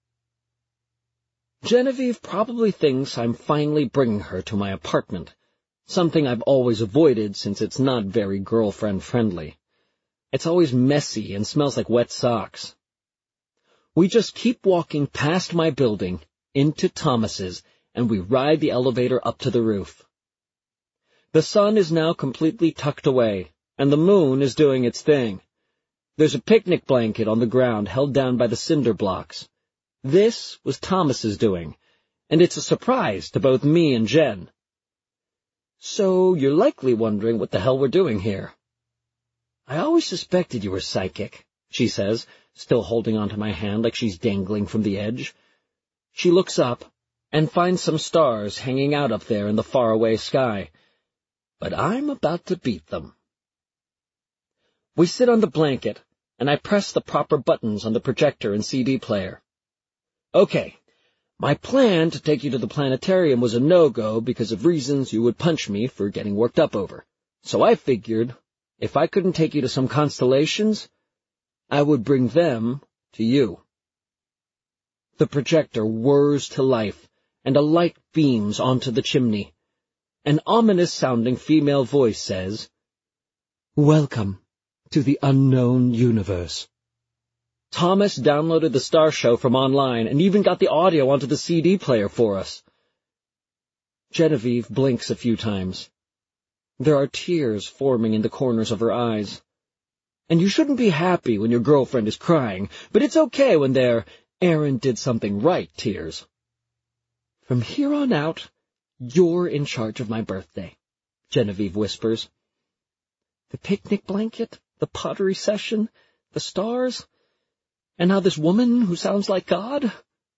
Genevieve probably thinks I'm finally bringing her to my apartment, something I've always avoided since it's not very girlfriend-friendly. It's always messy and smells like wet socks. We just keep walking past my building, into Thomas's, and we ride the elevator up to the roof. The sun is now completely tucked away, and the moon is doing its thing. There's a picnic blanket on the ground held down by the cinder blocks. This was Thomas's doing, and it's a surprise to both me and Jen. "So you're likely wondering what the hell we're doing here." "I always suspected you were psychic," she says, still holding onto my hand like she's dangling from the edge. She looks up and finds some stars hanging out up there in the faraway sky. But I'm about to beat them. We sit on the blanket, and I press the proper buttons on the projector and C D player. "Okay, my plan to take you to the planetarium was a no-go because of reasons you would punch me for getting worked up over. So I figured, if I couldn't take you to some constellations, I would bring them to you." The projector whirs to life, and a light beams onto the chimney. An ominous-sounding female voice says, "Welcome to the unknown universe." Thomas downloaded the Star Show from online and even got the audio onto the C D player for us. Genevieve blinks a few times. There are tears forming in the corners of her eyes. And you shouldn't be happy when your girlfriend is crying, but it's okay when they're "Aaron did something right" tears. "From here on out, you're in charge of my birthday," Genevieve whispers. "The picnic blanket, the pottery session, the stars, and now this woman who sounds like God?"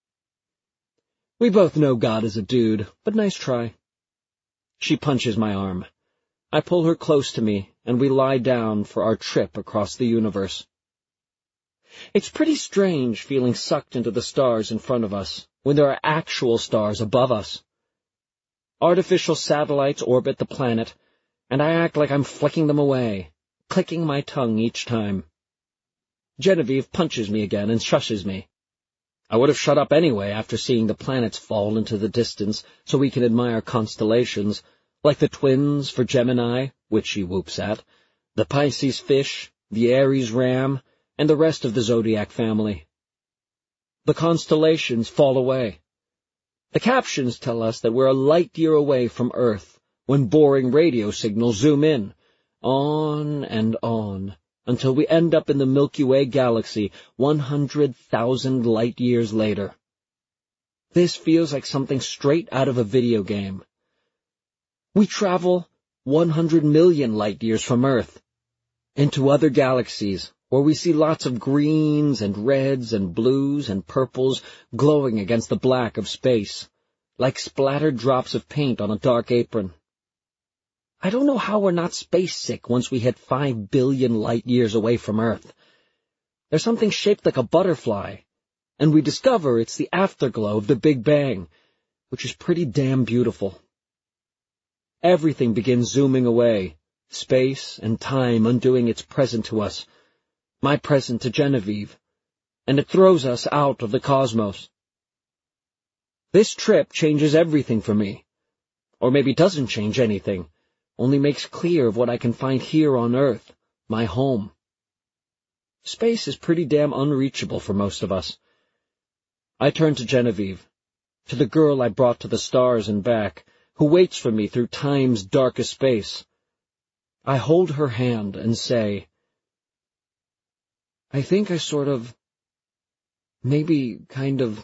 We both know God is a dude, but nice try. She punches my arm. I pull her close to me, and we lie down for our trip across the universe. It's pretty strange feeling sucked into the stars in front of us, when there are actual stars above us. Artificial satellites orbit the planet, and I act like I'm flicking them away, clicking my tongue each time. Genevieve punches me again and shushes me. I would have shut up anyway after seeing the planets fall into the distance so we can admire constellations, like the twins for Gemini, which she whoops at, the Pisces fish, the Aries ram, and the rest of the zodiac family. The constellations fall away. The captions tell us that we're a light year away from Earth when boring radio signals zoom in, on and on, until we end up in the Milky Way galaxy one hundred thousand light-years later. This feels like something straight out of a video game. We travel one hundred million light-years from Earth, into other galaxies, where we see lots of greens and reds and blues and purples glowing against the black of space, like splattered drops of paint on a dark apron. I don't know how we're not space-sick once we hit five billion light-years away from Earth. There's something shaped like a butterfly, and we discover it's the afterglow of the Big Bang, which is pretty damn beautiful. Everything begins zooming away, space and time undoing its present to us, my present to Genevieve, and it throws us out of the cosmos. This trip changes everything for me, or maybe doesn't change anything, only makes clear of what I can find here on Earth, my home. Space is pretty damn unreachable for most of us. I turn to Genevieve, to the girl I brought to the stars and back, who waits for me through time's darkest space. I hold her hand and say, I think I sort of, maybe kind of,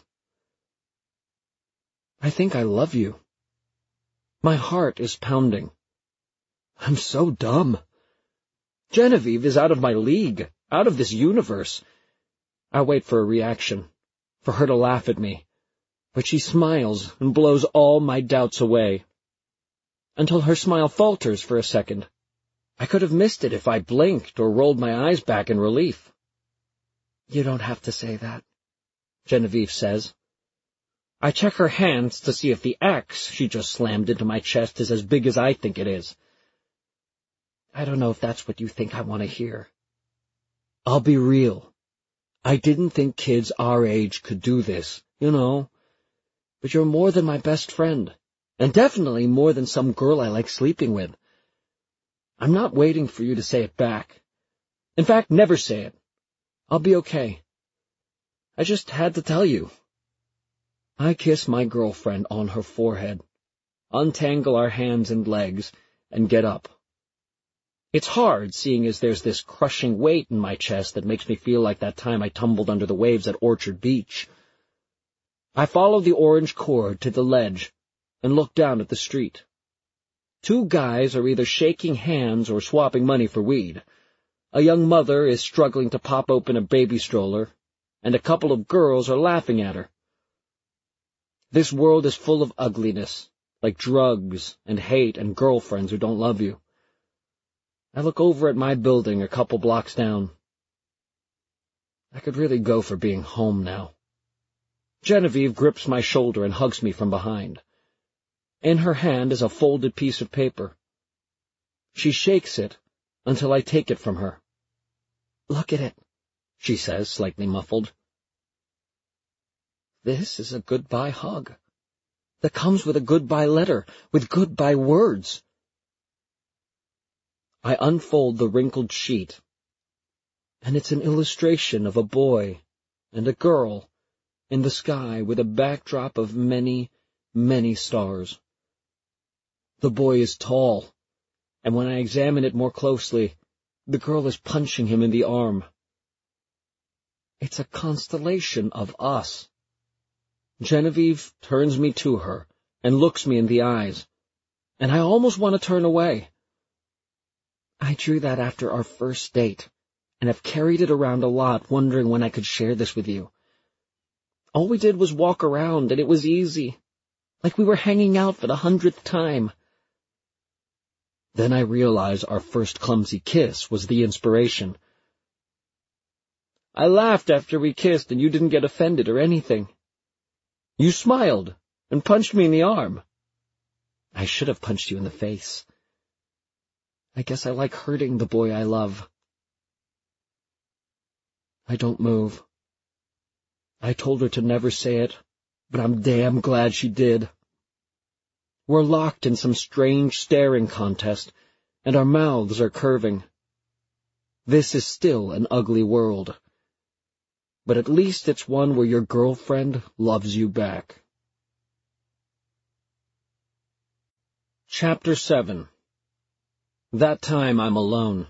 I think I love you. My heart is pounding. I'm so dumb. Genevieve is out of my league, out of this universe. I wait for a reaction, for her to laugh at me, but she smiles and blows all my doubts away. Until her smile falters for a second. I could have missed it if I blinked or rolled my eyes back in relief. You don't have to say that, Genevieve says. I check her hands to see if the axe she just slammed into my chest is as big as I think it is. I don't know if that's what you think I want to hear. I'll be real. I didn't think kids our age could do this, you know. But you're more than my best friend, and definitely more than some girl I like sleeping with. I'm not waiting for you to say it back. In fact, never say it. I'll be okay. I just had to tell you. I kiss my girlfriend on her forehead, untangle our hands and legs, and get up. It's hard, seeing as there's this crushing weight in my chest that makes me feel like that time I tumbled under the waves at Orchard Beach. I follow the orange cord to the ledge and look down at the street. Two guys are either shaking hands or swapping money for weed. A young mother is struggling to pop open a baby stroller, and a couple of girls are laughing at her. This world is full of ugliness, like drugs and hate and girlfriends who don't love you. I look over at my building a couple blocks down. I could really go for being home now. Genevieve grips my shoulder and hugs me from behind. In her hand is a folded piece of paper. She shakes it until I take it from her. Look at it, she says, slightly muffled. This is a goodbye hug. That comes with a goodbye letter, with goodbye words. I unfold the wrinkled sheet, and it's an illustration of a boy and a girl in the sky with a backdrop of many, many stars. The boy is tall, and when I examine it more closely, the girl is punching him in the arm. It's a constellation of us. Genevieve turns me to her and looks me in the eyes, and I almost want to turn away. I drew that after our first date, and have carried it around a lot, wondering when I could share this with you. All we did was walk around, and it was easy, like we were hanging out for the hundredth time. Then I realize our first clumsy kiss was the inspiration. I laughed after we kissed, and you didn't get offended or anything. You smiled and punched me in the arm. I should have punched you in the face. I guess I like hurting the boy I love. I don't move. I told her to never say it, but I'm damn glad she did. We're locked in some strange staring contest, and our mouths are curving. This is still an ugly world, but at least it's one where your girlfriend loves you back. Chapter seven. That time I'm alone.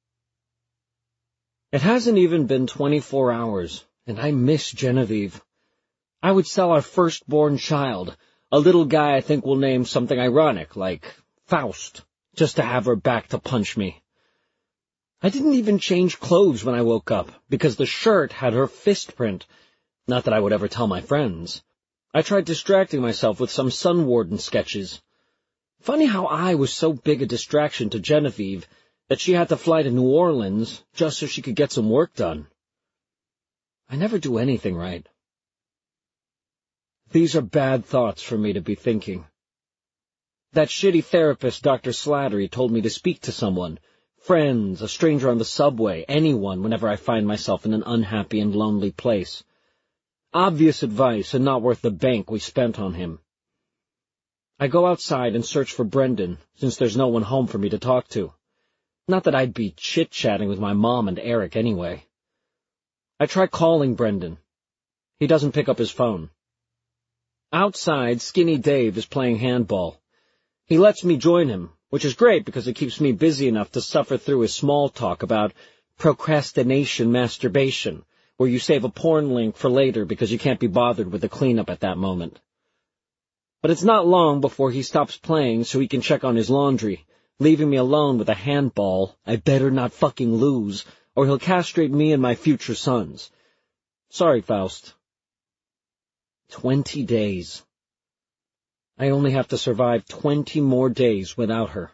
It hasn't even been twenty-four hours, and I miss Genevieve. I would sell our firstborn child, a little guy I think we'll name something ironic, like Faust, just to have her back to punch me. I didn't even change clothes when I woke up, because the shirt had her fist print. Not that I would ever tell my friends. I tried distracting myself with some Sun Warden sketches. Funny how I was so big a distraction to Genevieve that she had to fly to New Orleans just so she could get some work done. I never do anything right. These are bad thoughts for me to be thinking. That shitty therapist, Doctor Slattery, told me to speak to someone, friends, a stranger on the subway, anyone, whenever I find myself in an unhappy and lonely place. Obvious advice and not worth the bank we spent on him. I go outside and search for Brendan, since there's no one home for me to talk to. Not that I'd be chit-chatting with my mom and Eric anyway. I try calling Brendan. He doesn't pick up his phone. Outside, Skinny Dave is playing handball. He lets me join him, which is great because it keeps me busy enough to suffer through his small talk about procrastination masturbation, where you save a porn link for later because you can't be bothered with the cleanup at that moment. But it's not long before he stops playing so he can check on his laundry, leaving me alone with a handball I better not fucking lose, or he'll castrate me and my future sons. Sorry, Faust. Twenty days. I only have to survive twenty more days without her.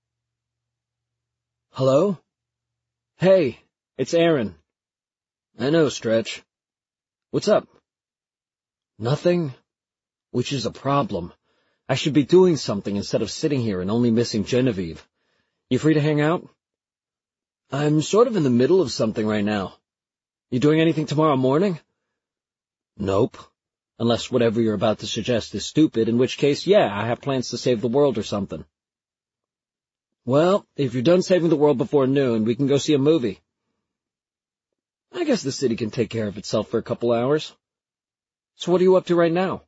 Hello? Hey, it's Aaron. I know, Stretch. What's up? Nothing, which is a problem. I should be doing something instead of sitting here and only missing Genevieve. You free to hang out? I'm sort of in the middle of something right now. You doing anything tomorrow morning? Nope. Unless whatever you're about to suggest is stupid, in which case, yeah, I have plans to save the world or something. Well, if you're done saving the world before noon, we can go see a movie. I guess the city can take care of itself for a couple hours. So what are you up to right now?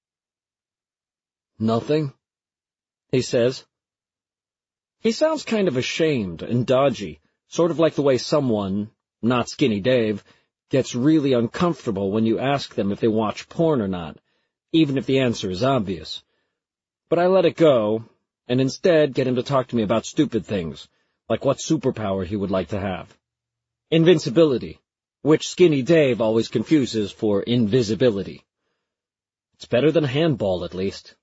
Nothing, he says. He sounds kind of ashamed and dodgy, sort of like the way someone, not Skinny Dave, gets really uncomfortable when you ask them if they watch porn or not, even if the answer is obvious. But I let it go, and instead get him to talk to me about stupid things, like what superpower he would like to have. Invincibility, which Skinny Dave always confuses for invisibility. It's better than handball, at least.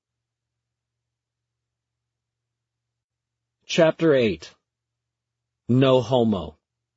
Chapter eight. No Homo.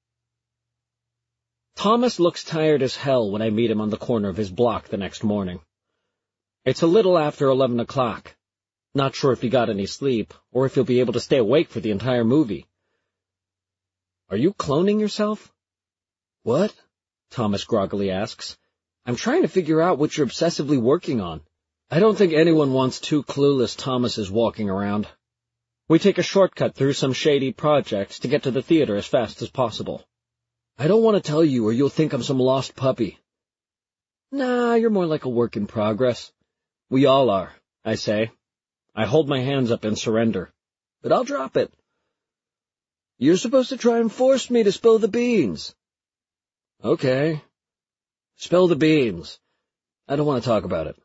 Thomas looks tired as hell when I meet him on the corner of his block the next morning. It's a little after eleven o'clock. Not sure if he got any sleep, or if he'll be able to stay awake for the entire movie. Are you cloning yourself? What? Thomas groggily asks. I'm trying to figure out what you're obsessively working on. I don't think anyone wants two clueless Thomases walking around. We take a shortcut through some shady projects to get to the theater as fast as possible. I don't want to tell you or you'll think I'm some lost puppy. Nah, you're more like a work in progress. We all are, I say. I hold my hands up in surrender, but I'll drop it. You're supposed to try and force me to spill the beans. Okay. Spill the beans. I don't want to talk about it.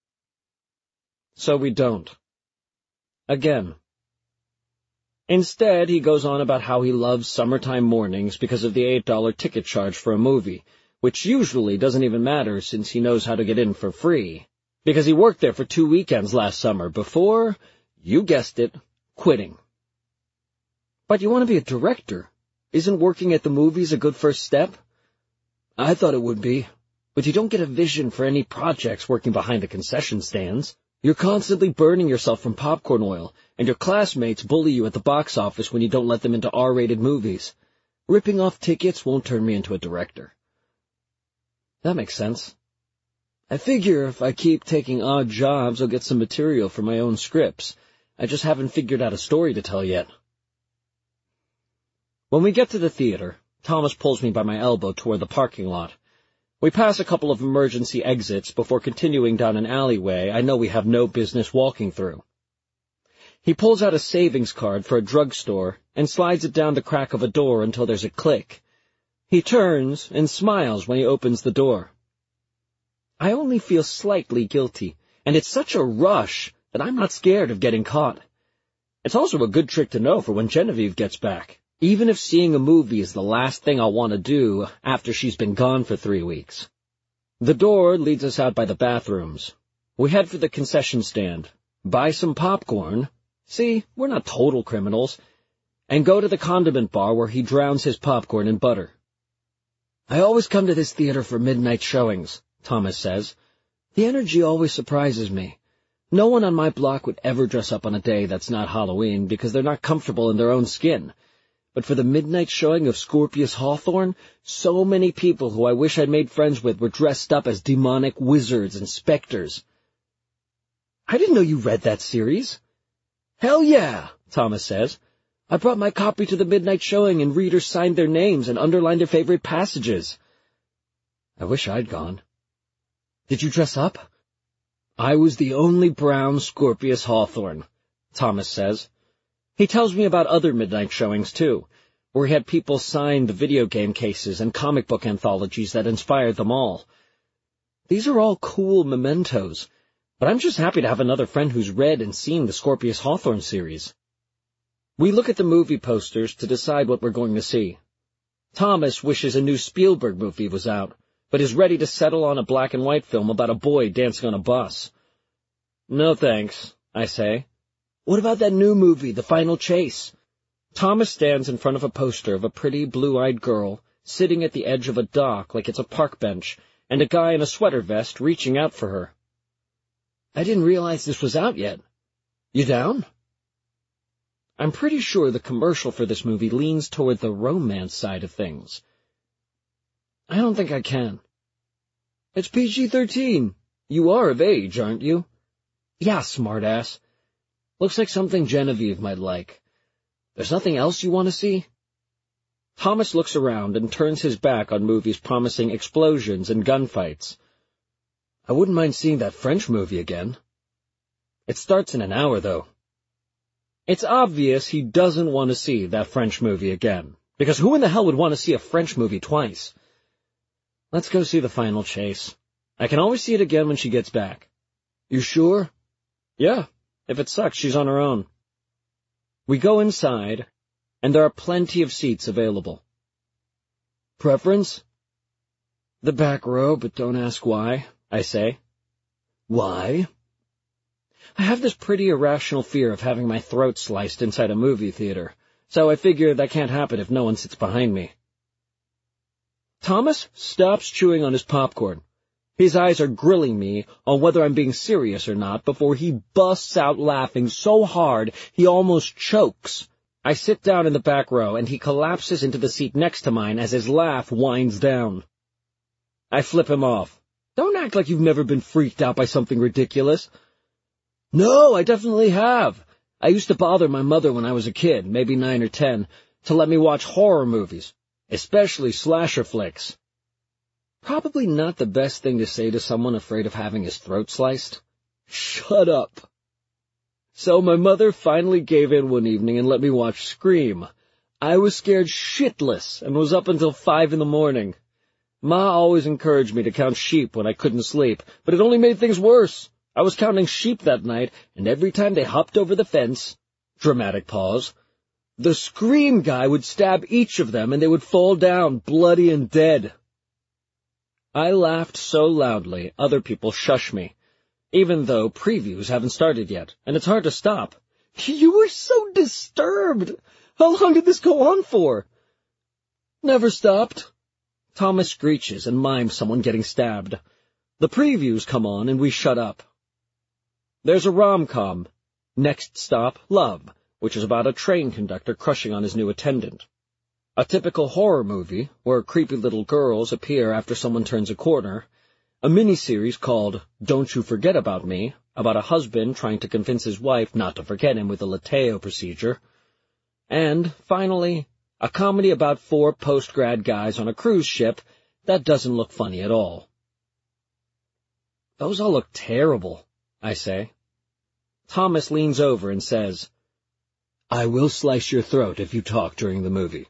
So we don't. Again. Instead, he goes on about how he loves summertime mornings because of the eight dollar ticket charge for a movie, which usually doesn't even matter since he knows how to get in for free, because he worked there for two weekends last summer before, you guessed it, quitting. But you want to be a director. Isn't working at the movies a good first step? I thought it would be, but you don't get a vision for any projects working behind the concession stands. You're constantly burning yourself from popcorn oil, and your classmates bully you at the box office when you don't let them into R rated movies. Ripping off tickets won't turn me into a director. That makes sense. I figure if I keep taking odd jobs, I'll get some material for my own scripts. I just haven't figured out a story to tell yet. When we get to the theater, Thomas pulls me by my elbow toward the parking lot. We pass a couple of emergency exits before continuing down an alleyway I know we have no business walking through. He pulls out a savings card for a drugstore and slides it down the crack of a door until there's a click. He turns and smiles when he opens the door. I only feel slightly guilty, and it's such a rush that I'm not scared of getting caught. It's also a good trick to know for when Genevieve gets back, even if seeing a movie is the last thing I'll want to do after she's been gone for three weeks. The door leads us out by the bathrooms. We head for the concession stand, buy some popcorn, see, we're not total criminals, and go to the condiment bar where he drowns his popcorn in butter. I always come to this theater for midnight showings, Thomas says. The energy always surprises me. No one on my block would ever dress up on a day that's not Halloween because they're not comfortable in their own skin. But for the midnight showing of Scorpius Hawthorne, so many people who I wish I'd made friends with were dressed up as demonic wizards and specters. I didn't know you read that series. Hell yeah, Thomas says. I brought my copy to the midnight showing and readers signed their names and underlined their favorite passages. I wish I'd gone. Did you dress up? I was the only brown Scorpius Hawthorne, Thomas says. He tells me about other midnight showings, too, where he had people sign the video game cases and comic book anthologies that inspired them all. These are all cool mementos, but I'm just happy to have another friend who's read and seen the Scorpius Hawthorne series. We look at the movie posters to decide what we're going to see. Thomas wishes a new Spielberg movie was out, but is ready to settle on a black and white film about a boy dancing on a bus. No thanks, I say. What about that new movie, The Final Chase? Thomas stands in front of a poster of a pretty blue-eyed girl sitting at the edge of a dock like it's a park bench, and a guy in a sweater vest reaching out for her. I didn't realize this was out yet. You down? I'm pretty sure the commercial for this movie leans toward the romance side of things. I don't think I can. It's P G thirteen. You are of age, aren't you? Yeah, smartass. Looks like something Genevieve might like. There's nothing else you want to see? Thomas looks around and turns his back on movies promising explosions and gunfights. I wouldn't mind seeing that French movie again. It starts in an hour, though. It's obvious he doesn't want to see that French movie again, because who in the hell would want to see a French movie twice? Let's go see The Final Chase. I can always see it again when she gets back. You sure? Yeah, if it sucks, she's on her own. We go inside, and there are plenty of seats available. Preference? The back row, but don't ask why, I say. Why? I have this pretty irrational fear of having my throat sliced inside a movie theater, so I figure that can't happen if no one sits behind me. Thomas stops chewing on his popcorn. His eyes are grilling me on whether I'm being serious or not before he busts out laughing so hard he almost chokes. I sit down in the back row, and he collapses into the seat next to mine as his laugh winds down. I flip him off. Don't act like you've never been freaked out by something ridiculous. No, I definitely have. I used to bother my mother when I was a kid, maybe nine or ten, to let me watch horror movies, especially slasher flicks. Probably not the best thing to say to someone afraid of having his throat sliced. Shut up. So my mother finally gave in one evening and let me watch Scream. I was scared shitless and was up until five in the morning. Ma always encouraged me to count sheep when I couldn't sleep, but it only made things worse. I was counting sheep that night, and every time they hopped over the fence, dramatic pause, the Scream guy would stab each of them and they would fall down bloody and dead. I laughed so loudly other people shush me, even though previews haven't started yet, and it's hard to stop. You were so disturbed. How long did this go on for? Never stopped. Thomas screeches and mimes someone getting stabbed. The previews come on and we shut up. There's a rom-com. Next stop, Love, which is about a train conductor crushing on his new attendant. A typical horror movie, where creepy little girls appear after someone turns a corner. A miniseries called Don't You Forget About Me, about a husband trying to convince his wife not to forget him with a Lateo procedure. And, finally, a comedy about four post-grad guys on a cruise ship that doesn't look funny at all. Those all look terrible, I say. Thomas leans over and says, I will slice your throat if you talk during the movie.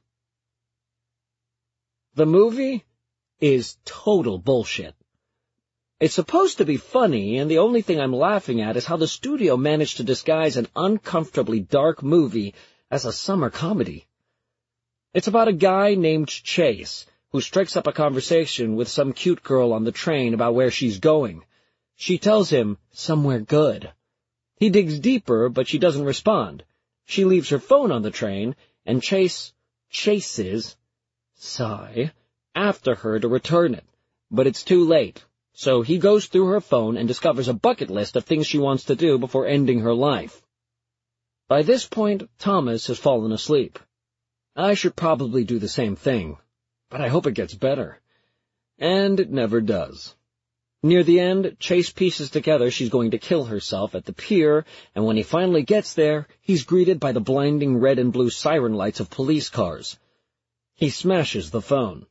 The movie is total bullshit. It's supposed to be funny, and the only thing I'm laughing at is how the studio managed to disguise an uncomfortably dark movie as a summer comedy. It's about a guy named Chase, who strikes up a conversation with some cute girl on the train about where she's going. She tells him, somewhere good. He digs deeper, but she doesn't respond. She leaves her phone on the train, and Chase chases, sigh, after her to return it. But it's too late, so he goes through her phone and discovers a bucket list of things she wants to do before ending her life. By this point, Thomas has fallen asleep. I should probably do the same thing, but I hope it gets better. And it never does. Near the end, Chase pieces together she's going to kill herself at the pier, and when he finally gets there, he's greeted by the blinding red and blue siren lights of police cars. He smashes the phone.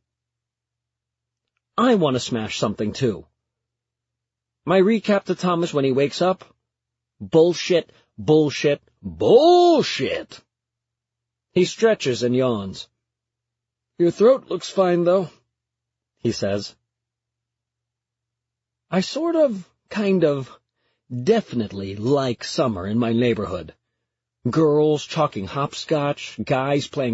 I want to smash something, too. My recap to Thomas when he wakes up? Bullshit, bullshit, bullshit. He stretches and yawns. "Your throat looks fine, though," he says. I sort of, kind of, definitely like summer in my neighborhood. Girls chalking hopscotch, guys playing